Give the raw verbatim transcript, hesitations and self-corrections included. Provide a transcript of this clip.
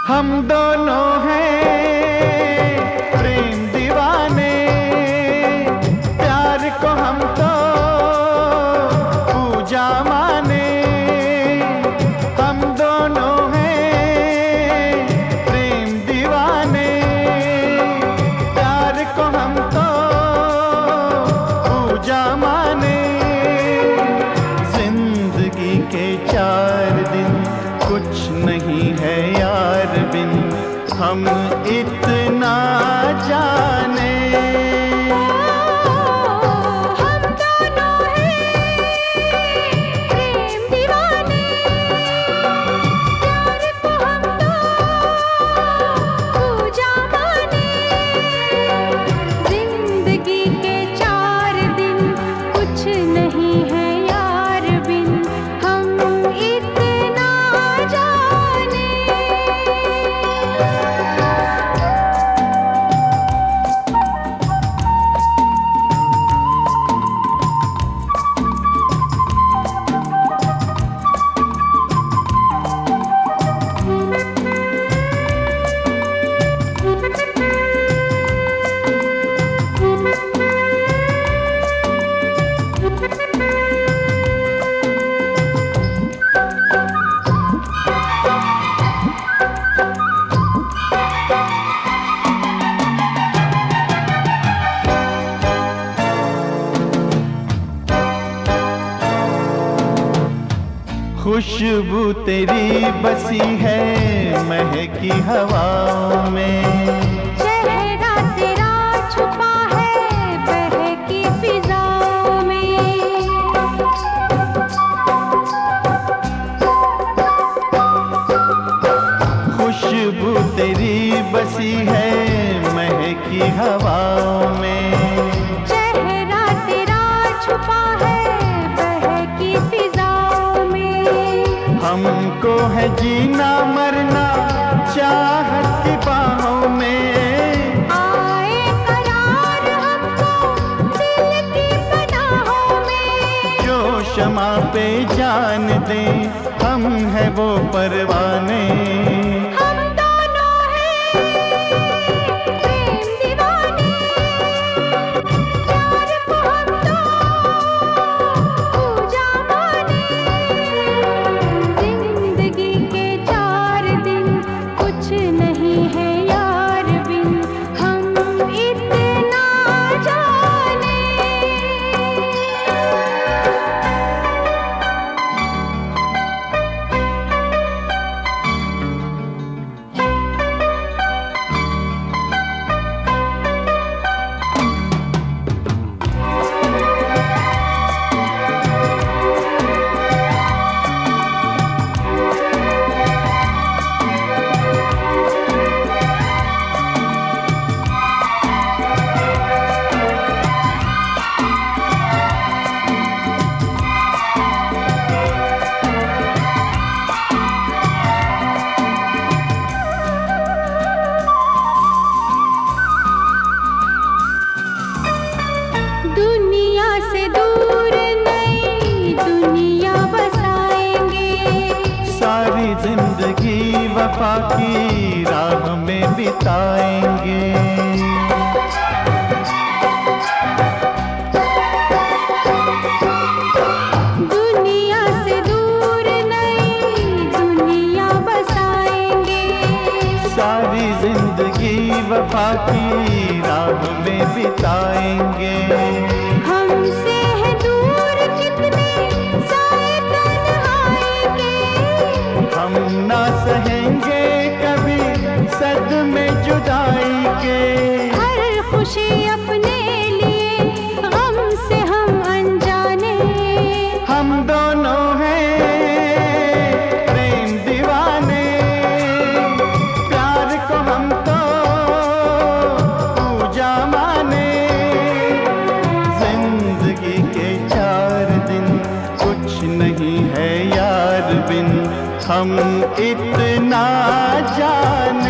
हम दोनों हैं प्रेम दीवाने, प्यार को हम तो पूजा माने। हम दोनों हैं प्रेम दीवाने, प्यार को हम तो पूजा माने। जिंदगी के चार दिन कुछ नहीं है यार बिन हम इतना जाने। हम दोनों हैं प्रेम दीवाने, प्यार को हम तो पूजा माने। जिंदगी के चार दिन कुछ नहीं है यार बिन हम इतना जाने। खुशबू तेरी बसी है महकी हवाओं में, चेहरा तेरा छुपा है बहकी फिजाओं में। खुशबू तेरी बसी है महकी हवाओं में, चेहरा तेरा छुपा है बहकी फिजाओं में। हमको है जीना मरना चाहत की बाहों में। आए करार हमको दिल की पनाहों में। जो शमा पे जान दे हम है वो परवाने। हम दोनों हैं प्रेम दीवाने, प्यार को हम तो पूजा माने। जिंदगी के चार दिन कुछ नहीं है यार बिन हम इतना जाने। दुनिया से दूर नई दुनिया बसाएंगे, सारी जिंदगी वफा की राह में बिताएंगे। दुनिया से दूर नई दुनिया बसाएंगे, सारी जिंदगी वफा की राह में बिताएंगे। हमसे है दूर कितने साए तन्हाई के। हम ना सहेंगे कभी सदमे जुदाई के। हर खुशी अपने लिए गम से हम अनजाने। हम दोनों हैं प्रेम दीवाने, प्यार को हम तो पूजा माने। जिंदगी के चार दिन कुछ नहीं है यार बिन हम इतना जाने।